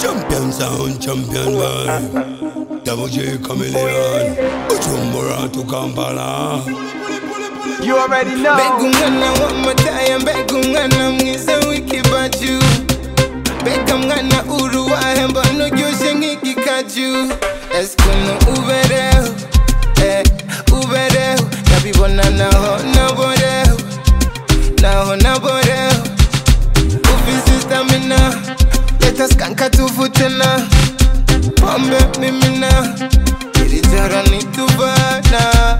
Champion sound, champion vibe. Double J Chameleon. Uchumbura to Kampala. You already know. Begungana one more time, begungana mwiza wiki baju. Begamgana uruwa hemba no joshengi kikaju. Eskuno ubereu, ubereu. Nabibona naho naboreu, naho naboreu. Ufisi stamina, leta skanka tufutena. Pombe mimina, irijara nitubana.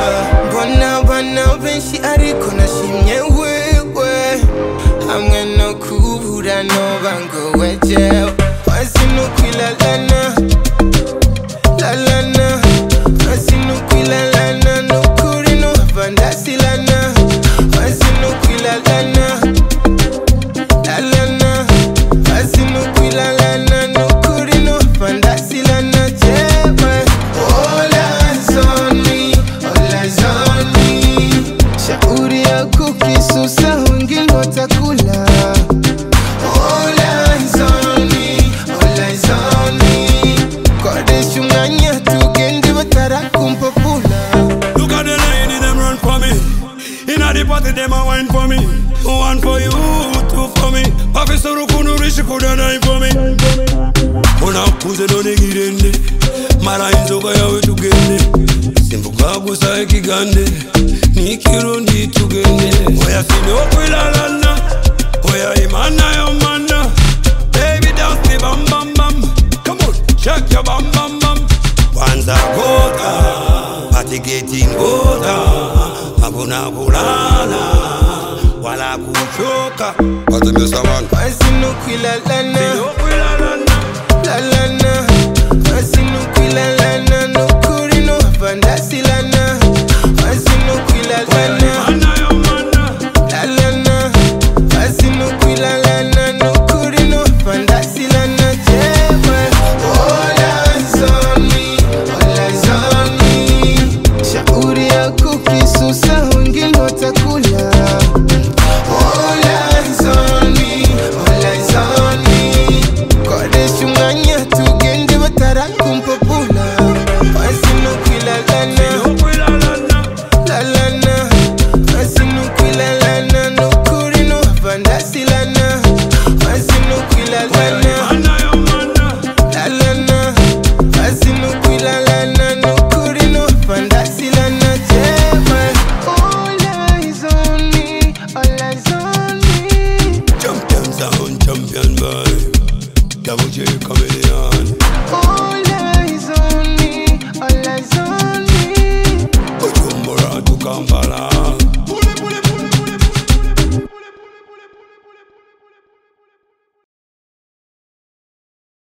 Bona benshi ariko nashimye wewe. Hamwe no kubura no bango weje. Wasinu kwilalana, lalana. Wasinu kwilalana, nukuri no vandasilana. Wasinu kwilalana, lalana. Wasinu kwilalana, nukuri no vandasilana. Jewe, all eyes on me, all eyes on me. Shauri yako kisusa wengine watakula. All eyes on me, all eyes on me. Kode shunganya tugende batara kumpopula. Look at the lady, them run for me. Inna the party, them a wine for me. One for you, two for me. Officer ukunu rishi kuda nine for me. Una kuze doni girende. Mara inzoga yawe tugende. Simbuka gusa ekigande. Nikirundi tugende. Oya sini okwilalana. Oya imana yomana. Baby dance the bam bam bam. Come on, shake your bam bam bam. Kwanza gota, party getting gota. Hakuna kulala, wala kuchoka. What's the man? Wasinu kwilalana, lalana. Wasinu kwilalana, nukuri no vandasilana. Wasinu kwilalana, lalana. Wasinu kwilalana, nukuri no vandasilana. Jewe, all eyes on me, all eyes on me. Shauri yako kisusa wengine watakula. All eyes on me, all eyes on me. Kode shunganya tugende batara kumpopula. Wasinu kwilalana, lalana. Wasinu kwilalana, nukuri no vandasilana. Wasinu kwilalana, lalana. Wasinu kwilalana, nukuri no vandasilana. Jewe, all eyes on me, all eyes on me. Champion sound, champion vibe. Double J Chameleon. All eyes on me, all eyes on me. Uchumbura to Kampala.